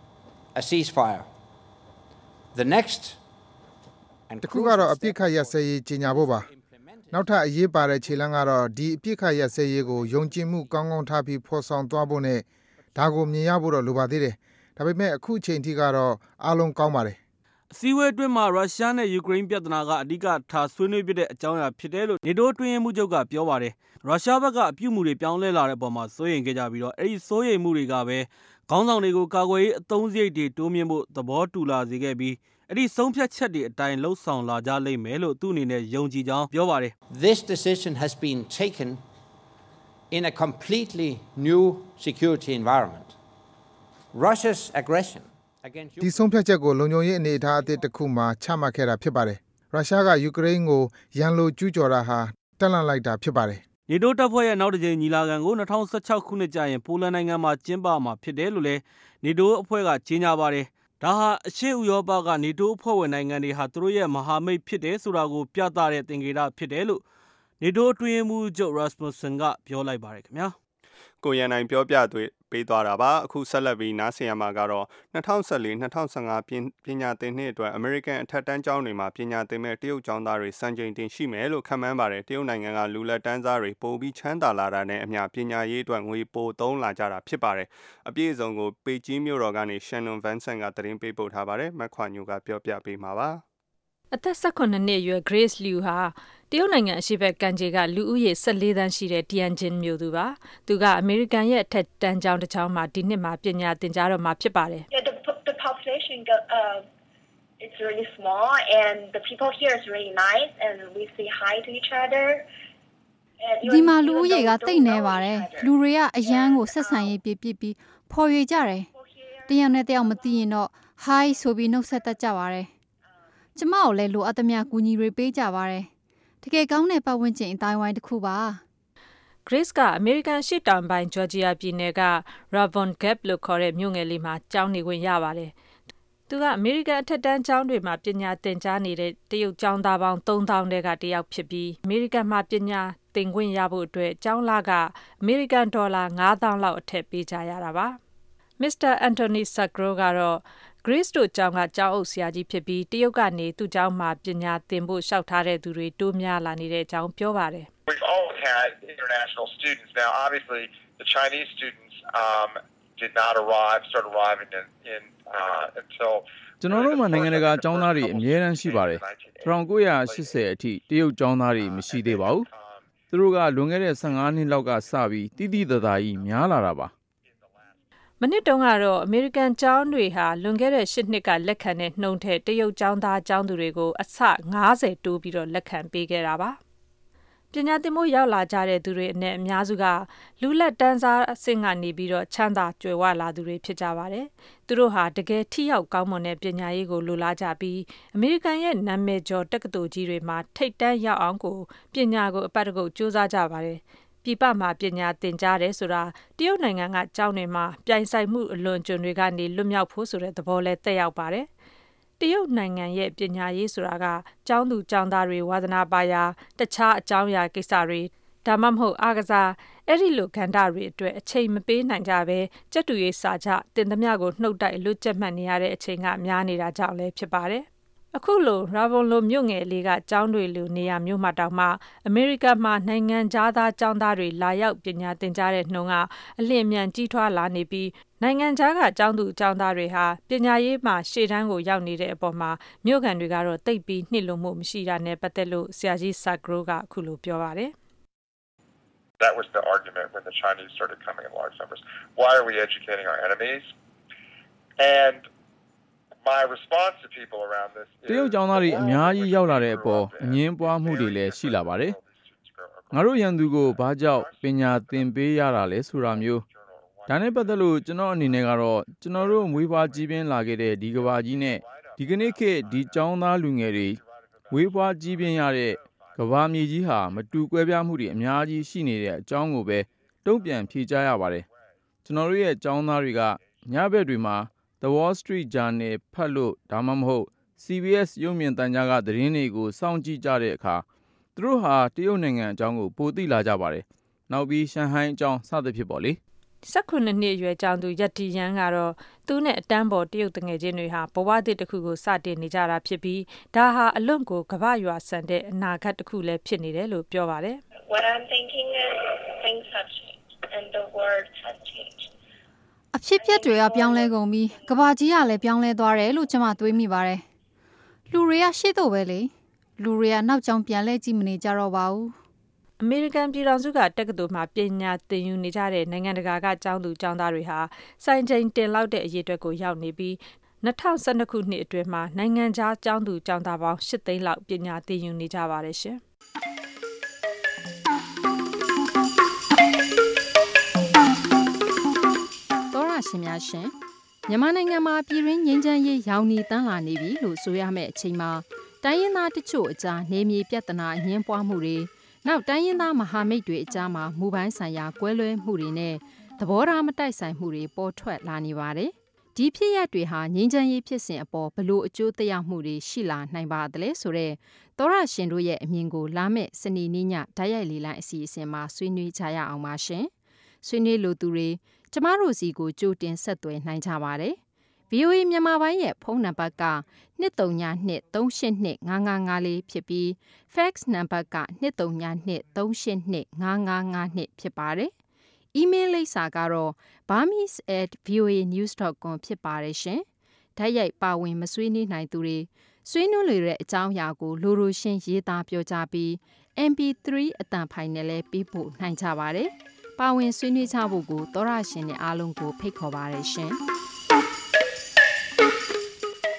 a ceasefire. The next တခုကတော့အပြစ်ခတ်ရစဲရေးကြီးညာဖို့ပါနောက်ထပ်အရေးပါတဲ့ခြေလှမ်းကတော့ဒီအပြစ်ခတ်ရစဲရေးကိုယုံကြည်မှုကောင်းကောင်းထားပြီးဖော်ဆောင်သွားဖို့နဲ့ဒါကိုမြင်ရဖို့တော့လိုပါသေးတယ်ဒါပေမဲ့အခုချိန်ထိကတော့အားလုံးကောင်းပါတယ်အစည်းအဝေးအတွင်းမှာရုရှားနဲ့ယူကရိန်းပြည်ထနာကအဓိကထားဆွေးနွေးပြတဲ့အကြောင်းအရာဖြစ်တယ်လို့နေတိုးအတွင်းမှုချုပ်ကပြောပါတယ်ရုရှားဘက်ကအပြုအမူတွေပြောင်းလဲလာတဲ့အပေါ်မှာစိုးရိမ်ခဲ့ကြပြီးတော့အဲ့ဒီစိုးရိမ်မှုတွေကပဲခေါင်းဆောင်တွေကိုကာကွယ်ရေးအသုံးစရိတ်တွေတိုးမြင့်ဖို့သဘောတူလာစေခဲ့ပြီးအဲ့ဒီဆုံးဖြတ်ချက်တွေအတိုင်းလှုပ်ဆောင်လာကြလိမ့်မယ်လို့သူ့အနေနဲ့ယုံကြည်ကြောင်းပြောပါတယ် This decision has been taken in a completely new security environment. Russia's aggression against ဒီဆုံးဖြတ်ချက်ကိုလုံခြုံရေးအနေအထားအသစ်တစ်ခုမှာချမှတ်ခဲ့တာဖြစ်ပါတယ်ရုရှားကယူကရိန်းကိုရန်လိုကျူးကျော်တာဟာတက်လန့်လိုက်တာဖြစ်ပါတယ်နေတိုးတပ်ဖွဲ့ရဲ့နောက်တစ်ကြိမ်ညီလာခံကို၂၀၁၆ခုနှစ်ကျရင်ပိုလန်နိုင်ငံမှာကျင်းပမှာဖြစ်တယ်လို့လည်းနေတိုးအဖွဲ့ကကြေညာပါတယ်ဒါဟာအရှေ့ဥရောပကနေတိုးအဖွဲ့ဝင်နိုင်ငံတွေဟာသူတို့ရဲ့မဟာမိတ်ဖြစ်တယ်ဆိုတာကိုပြသတဲ့သင်္ကေတဖြစ်တယ်လို့နေတိုးအတွင်းမှုချုပ် Rasmussen ကပြောလိုက်ပါတယ်ခင်ဗျာကိုရန်နိုင်ပြောပြသွေးပေးသွားတာပါအခုဆက်လက်ပြီးနားဆင်ရမှာကတော့၂၀၁၄ ၂၀၁၅ပညာသင်နှစ်အတွက် American အထက်တန်းကျောင်းတွေမှာပညာသင်မဲ့တရုတ်ကျောင်းသားတွေစံချိန်တင်ရှိမယ်လို့ခန့်မှန်းပါတယ်တရုတ်နိုင်ငံကလူလက်တန်းစားတွေပိုပြီးချမ်းသာလာတာနဲ့အမျှပညာရေးအတွက်ငွေပိုသုံးလာကြတာဖြစ်ပါတယ်အပြည့်အစုံကိုပေကျင်းမြို့တော်ကနေ Shannon Vincent ကသတင်းပေးပို့ထားပါတယ်မက်ခွာညိုကပြောပြပေးမှာပါအသက်၁၈နှစ်အရွယ် Grace Liu ဟာတရုတ်နိုင်ငံအရှေ့ဘက်ကမ်းခြေကလူဦးရေ၁၄သန်းရှိတဲ့ Tianjin မြို့သူပါသူကအမေရိကန်ရဲ့အထက်တန်းကျောင်းတစ်ကျောင်းမှာဒီနှစ်မှာပညာသင်ကြားတော့မှာဖြစ်ပါတယ် Yeah, the, the population uh, it's really small and the people here is really nice and we say hi to each other. ဒီမှာလူဦးရေကတိတ်နေပါတယ်လူတွေကအရန်ကိုဆက်ဆံရေးပြပြပြီးဖော်ရွေကြတယ်တယောက်နဲ့တယောက်မသိရင်တော့ hi ဆိုပြီးနှုတ်ဆက်တတ်ကြပါတယ်ကျမကိုလည်းလိုအပ်သမျှကူညီတွေပေးကြပါတယ်တကယ်ကောင်းတဲ့ပတ်ဝန်းကျင်အတိုင်းဝိုင်းတစ်ခုပါ Grace ကအမေရိကန်ရှေ့တောင်ပိုင်းဂျော်ဂျီယာပြည်နယ်က Ravon Gap လို့ခေါ်တဲ့မြို့ငယ်လေးမှာကျောင်းနေခွင့်ရပါတယ်။သူကအမေရိကန်အထက်တန်းကျောင်းတွေမှာပညာသင်ကြားနေတဲ့တရုတ်ကျောင်းသားပေါင်းသုံးသောင်းတဲကတယောက်ဖြစ်ပြီးအမေရိကန်မှာပညာသင်ခွင့်ရဖို့အတွက်ကျောင်းလကအမေရိကန်ဒေါ်လာငါးသောင်းလောက်အထက်ပေးကြရတာပါ။ Mister Anthony Sagro ကတော့ Grace တို့ကျောင်းကကျောင်းအုပ်ဆရာကြီးဖြစ်ပြီးတရုတ်ကနေသူ့ကျောင်းမှာပညာသင်ဖို့လျှောက်ထားတဲ့သူတွေတိုးများလာနေတဲ့အကြောင်းပြောပါတယ်။ We've always had international students. Now, obviously, the Chinese students um, did not arrive, start arriving in, in uh, until. ကျွန်တော်တို့မှာနိုင်ငံတကာကျောင်းသားတွေအများကြီးရှိပါတယ်။၁၉၈၀အထိတရုတ်ကျောင်းသားတွေမရှိသေးပါဘူး။သူတို့ကလွန်ခဲ့တဲ့၁၅နှစ်လောက်ကစပြီးတိတိတသာကြီးများလာတာပါ။မနစ်တုန်းကတော့အမေရိကန်ကျောင်းတွေဟာလွန်ခဲ့တဲ့၈နှစ်ကလက်ခံတဲ့နှုန်းထက်တရုတ်ကျောင်းသားကျောင်းသူတွေကိုအဆ၅၀တိုးပြီးတော့လက်ခံပေးခဲ့တာပါ။ပညာသင်ဖို့ရောက်လာကြတဲ့သူတွေအနက်အများစုကလူလက်တန်းစားအဆင့်ကနေပြီးတော့ချမ်းသာကြွယ်ဝလာသူတွေဖြစ်ကြပါတယ်။သူတို့ဟာတကယ်ထိရောက်ကောင်းမွန်တဲ့ပညာရေးကိုလိုလားကြပြီးအမေရိကန်ရဲ့နာမည်ကျော်တက္ကသိုလ်ကြီးတွေမှာထိပ်တန်းရောက်အောင်ကိုပညာကိုအပတ်တကုတ်စူးစမ်းကြပါတယ်။ပြည်ပမှာပညာသင်ကြားတယ်ဆိုတာတရုတ်နိုင်ငံကကျောင်းတွေမှာပြိုင်ဆိုင်မှုအလွန်ကျွံတွေကနေလွတ်မြောက်ဖို့ဆိုတဲ့သဘောလဲသက်ရောက်ပါတယ်။တရုတ်နိုင်ငံရဲ့ပညာရေးဆိုတာကကျောင်းသူကျောင်းသားတွေဝါသနာပါရာတခြားအကြောင်းအရာကိစ္စတွေဒါမှမဟုတ်အားကစားအဲ့ဒီလိုကဏ္ဍတွေအတွက်အချိန်မပေးနိုင်ကြပဲကြက်တူရေးစာချတင်သမျှကိုနှုတ်တိုက်လွတ်ကျက်မှတ်နေရတဲ့အချိန်ကများနေတာကြောင့်လည်းဖြစ်ပါတယ်။အခုလို Ravon လိုမြို့ငယ်လေးကကျောင်းတွေလိုနေရာမျိုးမှာတောင်မှအမေရိကန်မှာနိုင်ငံသားကျောင်းသားတွေလာရောက်ပညာသင်ကြားတဲ့နှုန်းကအလျင်အမြန်ကြီးထွားလာနေပြီးနိုင်ငံခြားကကျောင်းသူကျောင်းသားတွေဟာပညာရေးမှာရှေ့တန်းကိုရောက်နေတဲ့အပေါ်မှာမြို့ခံတွေကတော့တိတ်ပြီးနှိမ့်လို့မှုမရှိတာနဲ့ပတ်သက်လို့ဆရာကြီး Sagro ကအခုလိုပြောပါတယ်။ That was the argument when the Chinese started coming in large numbers. Why are we educating our enemies? And my response to people around this is တရုတ်ကျောင်းသားတွေအများကြီးရောက်လာတဲ့အပေါ်အငင်းပွားမှုတွေလည်းရှိလာပါတယ်။ငါတို့ရန်သူကိုဘာကြောင့်ပညာသင်ပေးရတာလဲဆိုတာမျိုးဒါနဲ့ပတ်သက်လို့ကျွန်တော်အနေနဲ့ကတော့ကျွန်တော်တို့မွေးဖွားကြီးပြင်းလာခဲ့တဲ့ဒီကဘာကြီးနဲ့ဒီကနေ့ခေတ်ဒီကျောင်းသားလူငယ်တွေမွေးဖွားကြီးပြင်းရတဲ့ကဘာမြေကြီးဟာမတူကွဲပြားမှုတွေအများကြီးရှိနေတဲ့အကြောင်းကိုပဲတုံ့ပြန်ဖြေကြားရပါတယ်။ကျွန်တော်တို့ရဲ့ကျောင်းသားတွေကညဘက်တွေမှာ The Wall Street Journal ဖတ်လို့ဒါမှမဟုတ် C B S ရုပ်မြင်သံကြားကသတင်းတွေကိုစောင့်ကြည့်ကြတဲ့အခါသူတို့ဟာတရုတ်နိုင်ငံအကြောင်းကိုပိုသိလာကြပါတယ်။နောက်ပြီးရှန်ဟိုင်းအကြောင်းစသဖြင့်ပေါ့လေ။၁၉နှစ်အရွယ်ကျောင်းသူယက်တီယန်ကတော့သူနဲ့အတန်းပေါ်တရုတ်တငယ်ချင်းတွေဟာဘဝသစ်တစ်ခုကိုစတင်နေကြတာဖြစ်ပြီးဒါဟာအလွန်ကိုကမ္ဘာရွာဆန်တဲ့အနာဂတ်တစ်ခုလည်းဖြစ်နေတယ်လို့ပြောပါတယ်။ What I'm thinking is things have changed and the world has changed. အဖြစ်ပြက်တွေကပြောင်းလဲကုန်ပြီးကဘာကြီးကလည်းပြောင်းလဲသွားတယ်လို့ကျွန်မတွေးမိပါတယ်။လူတွေကရှေ့တော့ပဲလေလူတွေကနောက်ကျောင်းပြန်လဲကြည့်မနေကြတော့ပါဘူး။အမေရိကန်ပြည်ထောင်စုကတက္ကသိုလ်မှာပညာသင်ယူနေကြတဲ့နိုင်ငံတကာကကျောင်းသူကျောင်းသားတွေဟာစိုင်းချိန်တင်လောက်တဲ့အရေးအတွက်ကိုရောက်နေပြီး၂၀၁၂ခုနှစ်အတွင်းမှာနိုင်ငံခြားကျောင်းသူကျောင်းသားပေါင်း၈သိန်းလောက်ပညာသင်ယူနေကြပါတယ်ရှင်။သောရရှင်များရှင်မြန်မာနိုင်ငံမှာပြည်တွင်းငြိမ်းချမ်းရေးရောင်နီတန်းလာနေပြီလို့ဆိုရမယ့်အချိန်မှာတိုင်းရင်းသားတချို့အကြားနေမြေပြဿနာအငြင်းပွားမှုတွေနောက်တိုင်းရင်းသားမဟာမိတ်တွေအကြားမှာမူပိုင်းဆိုင်ရာကွဲလွဲမှုတွေနဲ့သဘောထားမတိုက်ဆိုင်မှုတွေပေါ်ထွက်လာနေပါတယ်။ဒီဖြစ်ရပ်တွေဟာငြိမ်းချမ်းရေးဖြစ်စဉ်အပေါ်ဘလို့အကျိုးသက်ရောက်မှုတွေရှိလာနိုင်ပါသလဲဆိုတော့သောရရှင်တို့ရဲ့အမြင်ကိုလာမယ့်စနေနေ့ညဓာတ်ရိုက်လေးလိုင်းအစီအစဉ်မှာဆွေးနွေးကြရအောင်ပါရှင်။ဆွေးနွေးလိုသူတွေကျမတို့စီကိုကြိုတင်ဆက်သွယ်နိုင်ကြပါတယ်။ V O A မြန်မာပိုင်းရဲ့ဖုန်းနံပါတ်က၂၃ည၂ ၃၈၂ ၅၅၅၄ဖြစ်ပြီး Fax နံပါတ်က၂၃ည၂ ၃၈၂ ၅၅၅၂ဖြစ်ပါတယ်။ Email လိပ်စာကတော့ burmese at voa news dot com ဖြစ်ပါတယ်ရှင်။ဓာတ်ရိုက်ပါဝင်မဆွေးနွေးနိုင်သူတွေဆွေးနွေးလိုတဲ့အကြောင်းအရာကိုလိုလိုရှင်းရေးသားပြောကြားပြီး M P three အတန်ဖိုင်နဲ့လည်းပေးပို့နိုင်ကြပါတယ်။ပါဝင်ဆွေးနွေးကြဖို့ကိုသောရရှင်နဲ့အားလုံးကိုဖိတ်ခေါ်ပါတယ်ရှင်။ဒီ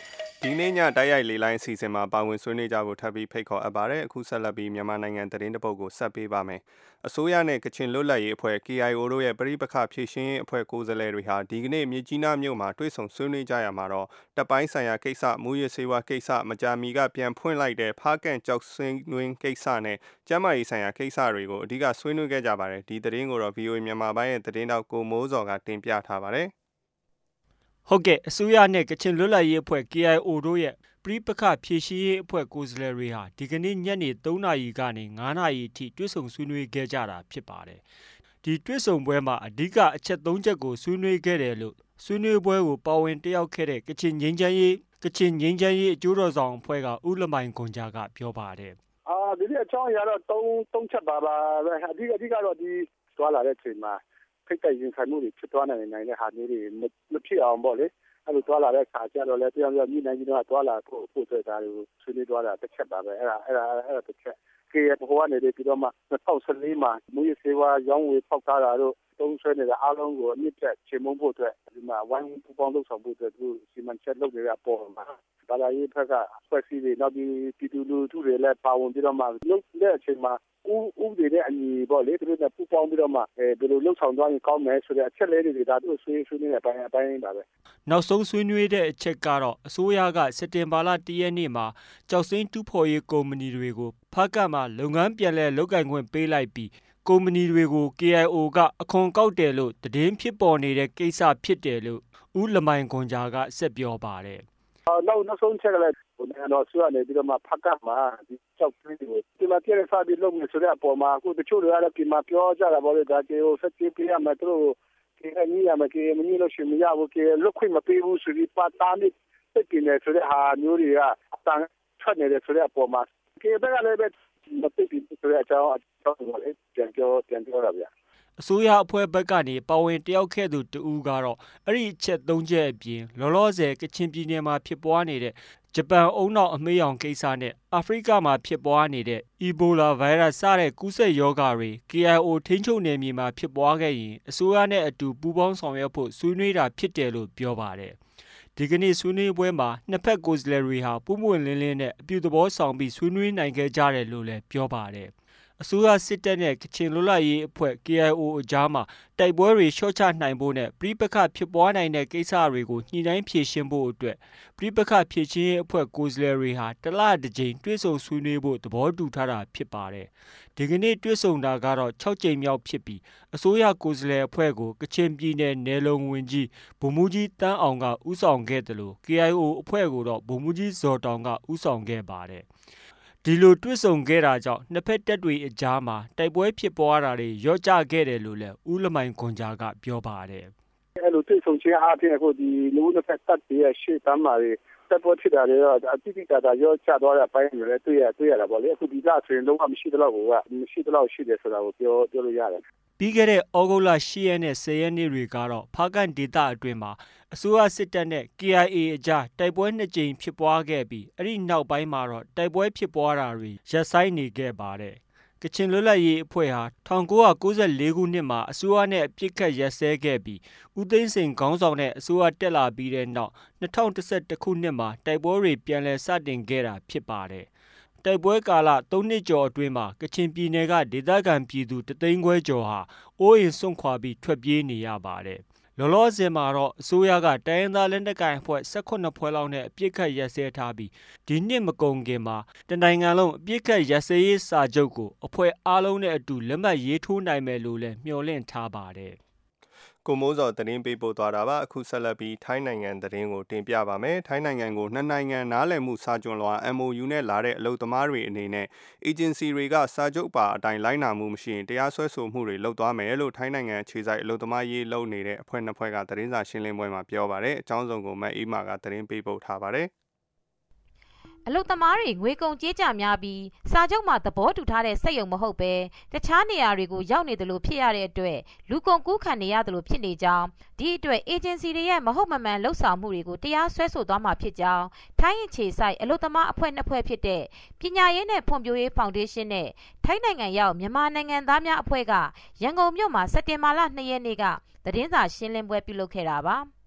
ဒီနေ့ညတိုက်ရိုက်လေးလိုင်းအစီအစဉ်မှာပါဝင်ဆွေးနွေးကြဖို့ထပ်ပြီးဖိတ်ခေါ်အပ်ပါတယ်အခုဆက်လက်ပြီးမြန်မာနိုင်ငံသတင်းတပုတ်ကိုဆက်ပေးပါမယ်အစိုးရနဲ့ကချင်လွတ်လပ်ရေးအဖွဲ့ K I O တို့ရဲ့ပြည်ပခဖြည့်ရှင်းရေးအဖွဲ့ကိုယ်စားလှယ်တွေဟာဒီကနေ့မြကြီးနားမြို့မှာတွေ့ဆုံဆွေးနွေးကြရမှာတော့တပ်ပိုင်းဆိုင်ရာကိစ္စမူရစေဝါကိစ္စမကြာမီကပြန်ဖွင့်လိုက်တဲ့ဖားကန်ကြောက်စင်းတွင်ကိစ္စနဲ့ကျန်းမာရေးဆိုင်ရာကိစ္စတွေကိုအဓိကဆွေးနွေးခဲ့ကြပါတယ်ဒီသတင်းကိုတော့ V O A မြန်မာပိုင်းရဲ့သတင်းတောက်ကိုမိုးစော်ကတင်ပြထားပါတယ်ဟုတ်ကဲ့အစိုးရနဲ့ကချင်လွတ်လပ်ရေးအဖွဲ့ K I O တို့ရဲ့ပြည်ပခဖြည့်ရှင်းရေးအဖွဲ့ကိုယ်စားလှယ်တွေဟာဒီကနေ့ညနေသုံးနာရီကနေငါးနာရီအထိတွေ့ဆုံဆွေးနွေးခဲ့ကြတာဖြစ်ပါတယ်ဒီတွေ့ဆုံပွဲမှာအဓိကအချက်သုံးချက်ကိုဆွေးနွေးခဲ့တယ်လို့ဆွေးနွေးပွဲကိုပါဝင်တက်ရောက်ခဲ့တဲ့ကချင်ငြိမ်းချမ်းရေးကချင်ငြိမ်းချမ်းရေးအကျိုးတော်ဆောင်အဖွဲ့ကဦးလမိုင်ခွန်ကြားကပြောပါတယ်အာဒီနေ့အချောင်းရတော့သုံးသုံးချက်ပါပါပဲအဓိကအဓိကတော့ဒီသွားလာတဲ့အချိန်မှာဖိတ်တဲ့ရင်ဆိုင်မှုတွေဖြစ်သွားနိုင်နိုင်တဲ့ဟာမျိုးတွေမဖြစ်အောင်ပေါ့လေအဲ့လိုသွားလာတဲ့ခါကျတော့လည်းတရားပြမိနိုင်ကြီးတော့သွားလာဖို့ဖို့အတွက်ဒါတွေကိုဆွေးနွေးသွားတာတစ်ချက်ပါပဲအဲ့ဒါအဲ့ဒါအဲ့ဒါတစ်ချက်ကေဘိုကနေပြီးတော့မှ၂၀၁၄မှာမူရစေဝါရောင်းဝယ်ဖောက်ကားတာတို့သုံးဆွဲနေတဲ့အားလုံးကိုအမြင့်တက်ချေမှုန်းဖို့အတွက်ဒီမှာဝိုင်းပူပေါင်းလုပ်ဆောင်ဖို့အတွက်သူစီမံချက်လုပ်နေတဲ့အပေါ်မှာဘာသာရေးဘက်ကဖွဲ့စည်းတွေနောက်ပြီးပြည်သူလူထုတွေလည်းပါဝင်ပြီးတော့မှလုပ်တဲ့အချိန်မှာဥဥတွေတဲ့အညီပေါ့လေသူတို့ကပူပေါင်းပြီးတော့မှအဲဘယ်လိုလှုပ်ဆောင်သွားရင်ကောင်းမယ်ဆိုတဲ့အချက်လေးတွေဒါတို့ဆွေးဆွေးနေတဲ့အပိုင်းအပိုင်းပါပဲနောက်ဆုံးဆွေးနွေးတဲ့အချက်ကတော့အစိုးရကစက်တင်ဘာလ၁ရက်နေ့မှာကြောက်စင်းတူးဖော်ရေးကုမ္ပဏီတွေကိုဖားကတ်မှာလုပ်ငန်းပြန်လည်လုပ်ကိုင်ခွင့်ပေးလိုက်ပြီးကုမ္ပဏီတွေကို K I O ကအခွန်ကောက်တယ်လို့သတင်းဖြစ်ပေါ်နေတဲ့ကိစ္စဖြစ်တယ်လို့ဦးလမိုင်ခွန်ကြားကဆက်ပြောပါတယ်နောက်နောက်ဆုံးချက်ကလည်းဘုရားတော်ဆွေးနေပြီးတော့မှဖားကတ်မှာဒီကြောက်စင်းတွေကိုဒီမှာပြည့်စားပြီးလုပ်မယ်ဆိုတဲ့အပေါ်မှာအခုတချို့တွေကတော့ဒီမှာပြောကြတာပေါ့လေဒါ K I O ဆက်ကြည့်ပြရမယ်သူတို့ကေညီရမယ်ကေမနီလို့ရှိမရဘူးကေလုတ်ခွင့်မပေးဘူးဆိုပြီးပါတာနစ်တက်ပြနေဆိုတဲ့ဟာမျိုးတွေကအတန်ထွက်နေတယ်ဆိုတဲ့အပေါ်မှာကေဘက်ကလည်းပဲမသိဘူးဆိုတဲ့အကြောင်းအကြောင်းကိုလည်းပြန်ပြောပြန်ပြောရဗျာအစိုးရအဖွဲ့ဘက်ကနေပါဝင်တယောက်ခဲ့သူတဦးကတော့အဲ့ဒီချက်သုံးချက်အပြင်လောလောဆယ်ကချင်ပြည်နယ်မှာဖြစ်ပွားနေတဲ့ဂျပန်အုံနောက်အမေးရောင်ကိစ္စနဲ့အာဖရိကမှာဖြစ်ပွားနေတဲ့ Ebola ဗိုင်းရပ်စ်စတဲ့ကူးစက်ရောဂါတွေ K I O ထိန်းချုပ်နယ်မြေမှာဖြစ်ပွားခဲ့ရင်အစိုးရနဲ့အတူပူးပေါင်းဆောင်ရွက်ဖို့ဆွေးနွေးတာဖြစ်တယ်လို့ပြောပါတယ်ဒီကနေ့ဆွေးနွေးပွဲမှာနှစ်ဖက်ကိုယ်စားလှယ်တွေဟာပုံပွင့်လင်းလင်းနဲ့အပြုသဘောဆောင်ပြီးဆွေးနွေးနိုင်ခဲ့ကြတယ်လို့လည်းပြောပါတယ်အစိုးရစစ်တပ်နဲ့ကချင်လွတ်လပ်ရေးအဖွဲ့ K I O အကြားမှာတိုက်ပွဲတွေလျှော့ချနိုင်ဖို့နဲ့ပြည်ပခဖြစ်ပွားနိုင်တဲ့ကိစ္စတွေကိုညှိနှိုင်းဖြေရှင်းဖို့အတွက်ပြည်ပခဖြည့်ချင်းရေးအဖွဲ့ကိုယ်စားလှယ်တွေဟာတလတစ်ကြိမ်တွေ့ဆုံဆွေးနွေးဖို့သဘောတူထားတာဖြစ်ပါတယ်ဒီကနေ့တွေ့ဆုံတာကတော့၆ကြိမ်မြောက်ဖြစ်ပြီးအစိုးရကိုယ်စားလှယ်အဖွဲ့ကိုကချင်ပြည်နယ်နယ်လုံဝင်ကြီးဗိုလ်မှူးကြီးတန်းအောင်ကဦးဆောင်ခဲ့တယ်လို့ K I O အဖွဲ့ကိုတော့ဗိုလ်မှူးကြီးဇော်တောင်ကဦးဆောင်ခဲ့ပါတယ်ဒီလိုတွေ့ဆုံခဲ့တာကြောင့်နှစ်ဖက်တပ်တွေအကြားမှာတိုက်ပွဲဖြစ်ပွားတာတွေရော့ကျခဲ့တယ်လို့လည်းဦးလမိုင်ခွန်ကြားကပြောပါတယ်အဲ့လိုတွေ့ဆုံခြင်းအားဖြင့်အခုဒီလူနှစ်ဖက်တပ်တွေရဲ့ရှေ့တန်းမှာတွေတပ်ပွဲဖြစ်တာတွေတော့အတိအကျတာရော့ကျသွားတဲ့အပိုင်းတွေလည်းတွေ့ရတွေ့ရတာပေါ့လေအခုဒီကဆိုရင်လုံးဝမရှိတော့ဘူးကမရှိတော့ရှိတယ်ဆိုတာကိုပြောပြောလို့ရတယ်ပြီးခဲ့တဲ့ဩဂုတ်လ၈ရက်နဲ့၁၀ရက်နေ့တွေကတော့ဖားကန်ဒေသအတွင်းမှာအစိုးရစစ်တပ်နဲ့ K I A အကြားတိုက်ပွဲနှစ်ကြိမ်ဖြစ်ပွားခဲ့ပြီးအဲ့ဒီနောက်ပိုင်းမှာတော့တိုက်ပွဲဖြစ်ပွားတာတွေရပ်ဆိုင်းနေခဲ့ပါတယ်ကချင်လွတ်လပ်ရေးအဖွဲ့ဟာ၁၉၉၄ခုနှစ်မှာအစိုးရနဲ့အပစ်ခတ်ရပ်စဲခဲ့ပြီးဦးသိန်းစိန်ခေါင်းဆောင်တဲ့အစိုးရတက်လာပြီးတဲ့နောက်၂၀၁၁ခုနှစ်မှာတိုက်ပွဲတွေပြန်လည်စတင်ခဲ့တာဖြစ်ပါတယ်တိုက်ပွဲကာလသုံးနှစ်ကျော်အတွင်းမှာကချင်ပြည်နယ်ကဒေသခံပြည်သူတသိန်းခွဲကျော်ဟာအိုးအိမ်စွန့်ခွာပြီးထွက်ပြေးနေရပါတယ်လောလောဆယ်မှာတော့အစိုးရကတိုင်းရင်းသားလက်နက်ကိုင်အဖွဲ့၁၈ဖွဲ့လောက်နဲ့အပြစ်ခတ်ရပ်စဲထားပြီးဒီနှစ်မကုန်ခင်မှာတနိုင်ငံလုံးအပြစ်ခတ်ရပ်စဲရေးစာချုပ်ကိုအဖွဲ့အားလုံးနဲ့အတူလက်မှတ်ရေးထိုးနိုင်မယ်လို့လည်းမျှော်လင့်ထားပါတယ်ကိုမိုးစော်သတင်းပေးပို့သွားတာပါအခုဆက်လက်ပြီးထိုင်းနိုင်ငံသတင်းကိုတင်ပြပါမယ်ထိုင်းနိုင်ငံကိုနှစ်နိုင်ငံနားလည်မှုစာချုပ်လွှာ M O U နဲ့လာတဲ့အလုပ်သမားတွေအနေနဲ့ agency တွေကစာချုပ်ပါအတိုင်းလိုက်နာမှုမရှိရင်တရားစွဲဆိုမှုတွေလုပ်သွားမယ်လို့ထိုင်းနိုင်ငံခြေဆိုင်အလုပ်သမားရေးလုပ်နေတဲ့အဖွဲ့နှစ်ဖွဲ့ကသတင်းစာရှင်းလင်းပွဲမှာပြောပါတယ်အကြောင်းစုံကိုမတ်အေးမာကသတင်းပေးပို့ထားပါတယ်အလုပ်သမားတွေငွေကုန်ကြေးကျများပြီးစာချုပ်မှာသဘောတူထားတဲ့စက်ရုံမဟုတ်ပဲတခြားနေရာတွေကိုရောက်နေတယ်လို့ဖြစ်ရတဲ့အတွက်လူကုန်ကူးခံနေရတယ်လို့ဖြစ်နေကြောင်းဒီအတွက်အေဂျင်စီတွေရဲ့မဟုတ်မမှန်လှုပ်ဆောင်မှုတွေကိုတရားစွဲဆိုသွားမှာဖြစ်ကြောင်းထိုင်းအခြေစိုက်အလုပ်သမားအဖွဲ့နှစ်ဖွဲ့ဖြစ်တဲ့ပညာရေးနဲ့ဖွံ့ဖြိုးရေးဖောင်ဒေးရှင်းနဲ့ထိုင်းနိုင်ငံရောက်မြန်မာနိုင်ငံသားများအဖွဲ့ကရန်ကုန်မြို့မှာစက်တင်ဘာလ၂ရက်နေ့ကသတင်းစာရှင်းလင်းပွဲပြုလုပ်ခဲ့တာပါပ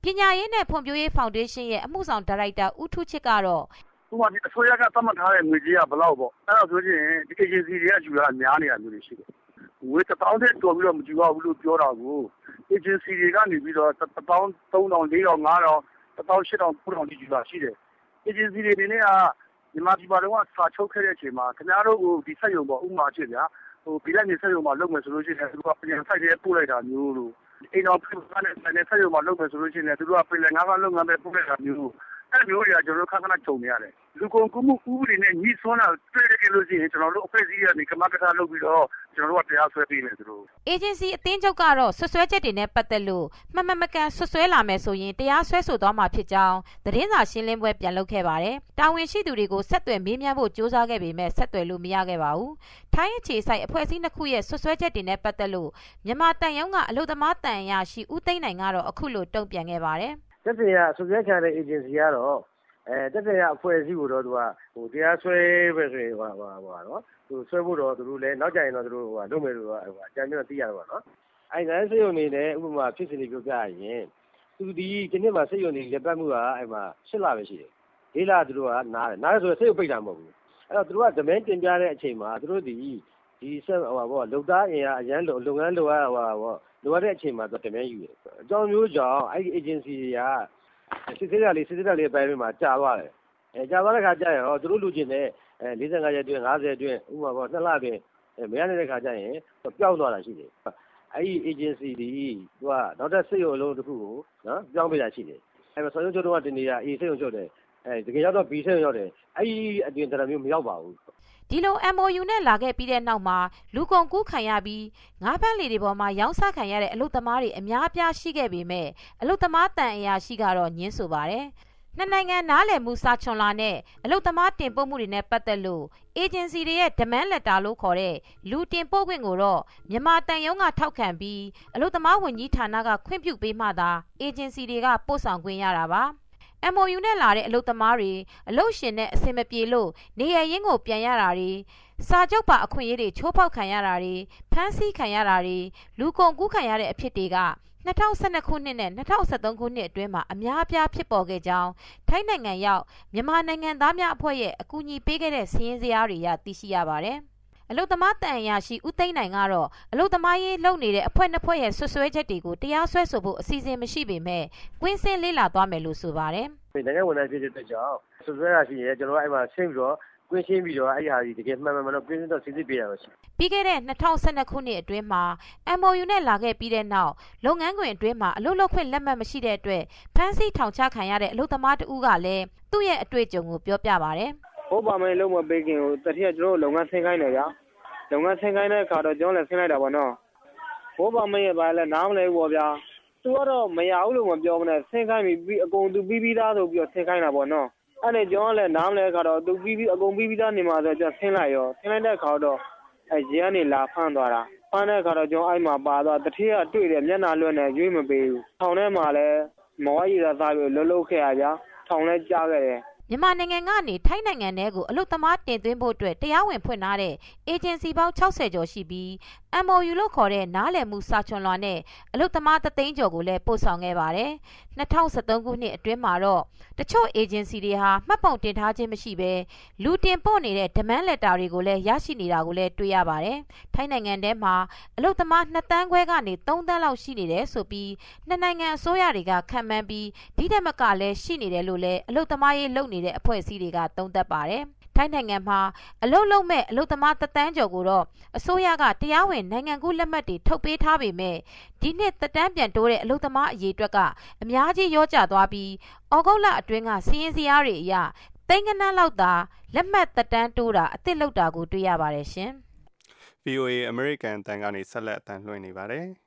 ပညာရေးနဲ့ဖွံ့ဖြိုးရေးဖောင်ဒေးရှင်းရဲ့အမှုဆောင်ဒါရိုက်တာဦးထူးချစ်ကတော့ဥပမာဒီအစိုးရကသတ်မှတ်ထားတဲ့ငွေကြေးကဘယ်လောက်ပေါ့အဲ့တော့ဆိုရင်ဒီ agency တွေကယူတာများနေတာမျိုးတွေရှိတယ်ငွေတစ်သောင်းတည်းတော်ပြီးတော့မယူရဘူးလို့ပြောတာကို agency တွေကနေပြီးတော့တစ်သောင်းသုံးထောင်လေးထောင်ငါးထောင်တစ်သောင်းရှစ်ထောင်ကိုးထောင်တိယူတာရှိတယ် agency တွေနေနဲ့ကမြန်မာပြည်မှာတော့စာချုပ်ခဲ့တဲ့အချိန်မှာခင်ဗျားတို့ကိုဒီဆက်ရုံပေါ့ဥပမာဖြစ်ဗျာဟိုပြည်လက်နေဆက်ရုံမှာလုပ်မယ်ဆိုလို့ရှိရင်သူကပြန်ဆိုင်တဲ့ပို့လိုက်တာမျိုးလို့အိမ်တော်ပြည်ကနေဆက်ရုံမှာလုပ်မယ်ဆိုလို့ရှိရင်သူတို့ကပြည်လက်ငါးပါးလုပ်ငန်းပဲပို့လိုက်တာမျိုးအဲ့မျိုးတွေကကျွန်တော်တို့ခက်ခဏကြုံနေရတယ်လူကုန်ကူးမှုဥပဒေနဲ့ညှိစွန်းတာတွေ့ရလို့ရှိရင်ကျွန်တော်တို့အဖွဲ့အစည်းကနေကမကထလုပ်ပြီးတော့ကျွန်တော်တို့ကတရားစွဲပေးမယ်သူတို့ agency အသင်းချုပ်ကတော့ဆွဆွဲချက်တွေနဲ့ပတ်သက်လို့မှန်မှန်မကန်ဆွဆွဲလာမယ်ဆိုရင်တရားစွဲဆိုသွားမှာဖြစ်ကြောင်းသတင်းစာရှင်းလင်းပွဲပြန်လုပ်ခဲ့ပါတယ်တာဝန်ရှိသူတွေကိုဆက်သွယ်မေးမြန်းဖို့ကြိုးစားခဲ့ပေမဲ့ဆက်သွယ်လို့မရခဲ့ပါဘူးထိုင်းအခြေစိုက်အဖွဲ့အစည်းနှစ်ခုရဲ့ဆွဆွဲချက်တွေနဲ့ပတ်သက်လို့မြန်မာတန်ယုံကအလို့သမားတန်ရာရှိဦးသိန်းနိုင်ကတော့အခုလိုတုံ့ပြန်ခဲ့ပါတယ်တက်တဲ့ရဆွဆွဲခံတဲ့ agency ကတော့အဲတက်တဲ့ရအဖွဲ့အစည်းကိုတော့သူကဟိုတရားစွဲပဲဆိုရင်ဟိုဟာဟိုဟာနော်သူဆွဲဖို့တော့သူတို့လည်းနောက်ကြရင်တော့သူတို့ဟိုဟာလုပ်မယ်လို့ဟိုအကြံပြုသိရတော့ပါနော်အဲဒါစိတ်ယုံနေတယ်ဥပမာဖြစ်စဉ်တွေပြောပြရင်သူဒီဒီနေ့မှာစိတ်ယုံနေလက်ပတ်မှုကအဲမှာရှစ်လပဲရှိတယ်လေးလသူတို့ကနားတယ်နားတယ်ဆိုတော့စိတ်ယုံပိတ်တာမဟုတ်ဘူးအဲ့တော့သူတို့ကဒမင်းတင်ပြတဲ့အချိန်မှာသူတို့ဒီဒီဆက်ဟိုဟာဘောလုံသားအင်အားအရန်လုံလုပ်ငန်းလုပ်ရဟိုဟာဘောလိုအပ်တဲ့အချိန်မှာသူဒမင်းယူတယ်အကြောင်းမျိုးကြောင့်အဲ့ဒီ agency တွေကစစ်စစ်ရလေးစစ်စစ်ရလေးပိုင်းမှာကြာသွားတယ်အဲကြာသွားတဲ့ခါကျရင်ဟောသူတို့လူချင်းနဲ့အဲ၄၅ရက်အတွင်း၅၀အတွင်းဥပမာပေါ့နှစ်လအတွင်းမရတဲ့ခါကျရင်ပျောက်သွားတာရှိတယ်အဲ့ဒီ agency တွေသူကနောက်ထပ်စိတ်ရုံအလုံးတစ်ခုကိုနော်ပြောင်းပေးတာရှိတယ်အဲမှာဆောင်းရုံချုပ်တော့တင်နေတာ A စိတ်ရုံချုပ်တယ်အဲတကယ်ရောက်တော့ B စိတ်ရုံရောက်တယ်အဲ့ဒီအတွင်းတရားမျိုးမရောက်ပါဘူးဒီလို M O U နဲ့လာခဲ့ပြီးတဲ့နောက်မှာလူကုန်ကူးခံရပြီးငါးဖမ်းလေတွေပေါ်မှာရောင်းစားခံရတဲ့အလုပ်သမားတွေအများအပြားရှိခဲ့ပေမဲ့အလုပ်သမားတန်အရာရှိကတော့ညင်းဆိုပါတယ်နှစ်နိုင်ငံနားလည်မှုစာချွန်လာနဲ့အလုပ်သမားတင်ပို့မှုတွေနဲ့ပတ်သက်လို့ agency တွေရဲ့ demand letter လို့ခေါ်တဲ့လူတင်ပို့ခွင့်ကိုတော့မြန်မာတန်ယုံကထောက်ခံပြီးအလုပ်သမားဝန်ကြီးဌာနကခွင့်ပြုပေးမှသာ agency တွေကပို့ဆောင်ခွင့်ရတာပါM O U နဲ့လာတဲ့အလုပ်သမားတွေအလုပ်ရှင်နဲ့အဆင်မပြေလို့နေရရင်းကိုပြန်ရတာတွေစာချုပ်ပါအခွင့်အရေးတွေချိုးဖောက်ခံရတာတွေဖမ်းဆီးခံရတာတွေလူကုန်ကူးခံရတဲ့အဖြစ်တွေက၂၀၁၂ခုနှစ်နဲ့၂၀၁၃ခုနှစ်အတွင်းမှာအများအပြားဖြစ်ပေါ်ခဲ့ကြောင်းထိုင်းနိုင်ငံရောက်မြန်မာနိုင်ငံသားများအဖွဲ့ရဲ့အကူအညီပေးခဲ့တဲ့စာရင်းဇယားတွေရသိရှိရပါတယ်အလုသမားတန်ရာရှိဦးသိန်းနိုင်ကတော့အလုသမားရေးလုပ်နေတဲ့အဖွဲ့နှစ်ဖွဲ့ရဲ့ဆွဆွဲချက်တွေကိုတရားစွဲဆိုဖို့အစီအစဉ်မရှိပေမဲ့ကွင်းစင်းလေးလာသွားမယ်လို့ဆိုပါတယ်နိုင်ငံဝန်ထမ်းဖြစ်တဲ့ကြောင့်ဆွဆွဲရရှိရဲကျွန်တော်အဲ့မှာဆင်းပြီးတော့ကွင်းရှင်းပြီးတော့အဲ့ဟာဒီတကယ်မှန်မှန်တော့ကွင်းစင်းတော့စစ်စစ်ပေးရမှာရှိပြီးခဲ့တဲ့၂၀၁၂ခုနှစ်အတွင်းမှာ M O U နဲ့လာခဲ့ပြီးတဲ့နောက်လုပ်ငန်းခွင်အတွင်းမှာအလုပ်လုပ်ခွင့်လက်မှတ်မရှိတဲ့အတွက်ဖမ်းဆီးထောင်ချခံရတဲ့အလုသမားတဦးကလည်းသူ့ရဲ့အတွေ့အကြုံကိုပြောပြပါတယ်ဟုတ်ပါမယ်လုံးမပေးခင်ကိုတတိယကျွန်တော်လုပ်ငန်းဆင်းခိုင်းတယ်ဗျာလုပ်ငန်းဆင်းခိုင်းတဲ့အခါတော့ကျွန်တော်လည်းဆင်းလိုက်တာပေါ့နော်ဟုတ်ပါမယ်ရဲ့ဘာလဲနားမလဲဘူးပေါ့ဗျာသူကတော့မရဘူးလို့မပြောမနဲ့ဆင်းခိုင်းပြီးအကုန်သူပြီးပြီးသားဆိုပြီးတော့ဆင်းခိုင်းတာပေါ့နော်အဲ့ဒါကျွန်တော်လည်းနားမလဲအခါတော့သူပြီးပြီးအကုန်ပြီးပြီးသားနေမှာဆိုကျွန်တော်ဆင်းလိုက်ရောဆင်းလိုက်တဲ့အခါတော့အဲရေကနေလာဖမ်းသွားတာဖမ်းတဲ့အခါတော့ကျွန်တော်အဲ့မှာပါသွားတတိယတွေ့တယ်မျက်နှာလွှဲနေရွေးမပေးဘူးထောင်ထဲမှာလည်းမော်ရည်သာသားပြီးလှုပ်လှုပ်ခဲ့ရကြထောင်လဲကြားခဲ့တယ်မြန်မာနိုင်ငံကနေထိုင်းနိုင်ငံထဲကိုအလုပ်သမားတင်သွင်းဖို့အတွက်တရားဝင်ဖွင့်ထားတဲ့ agency ပေါင်း၆၀ကျော်ရှိပြီး M O U လို့ခေါ်တဲ့နားလည်မှုစာချွန်လွှာနဲ့အလုပ်သမားတသိန်းကျော်ကိုလည်းပို့ဆောင်ခဲ့ပါတယ်။၂၀၁၃ခုနှစ်အတွင်းမှာတော့တချို့ agency တွေဟာမှတ်ပုံတင်ထားခြင်းမရှိဘဲလူတင်ပို့နေတဲ့ demand letter တွေကိုလည်းရရှိနေတာကိုလည်းတွေ့ရပါတယ်။ထိုင်းနိုင်ငံထဲမှာအလုပ်သမားနှစ်သန်းခွဲကနေသုံးသန်းလောက်ရှိနေတယ်ဆိုပြီးနှစ်နိုင်ငံအစိုးရတွေကခန့်မှန်းပြီးဒီတက်မကလည်းရှိနေတယ်လို့လည်းအလုပ်သမားရေးလုပ်နေတဲ့အဖွဲ့အစည်းတွေကသုံးသပ်ပါတယ်။ထိုင်းနိုင်ငံမှာအလုပ်လုပ်မဲ့အလုပ်သမားတသန်းကျော်ကိုတော့အစိုးရကတရားဝင်နိုင်ငံကူးလက်မှတ်တွေထုတ်ပေးထားပေမဲ့ဒီနှစ်သက်တမ်းပြန်တိုးတဲ့အလုပ်သမားအရေအတွက်ကအများကြီးရောကျသွားပြီးဩဂုတ်လအတွင်းကစီးရင်စရာတွေအရသိန်းကနန်းလောက်သာလက်မှတ်သက်တမ်းတိုးတာအသစ်လောက်တာကိုတွေ့ရပါတယ်ရှင်။ V O A American အတန်းကနေဆက်လက်အတန်းလွှင့်နေပါတယ်။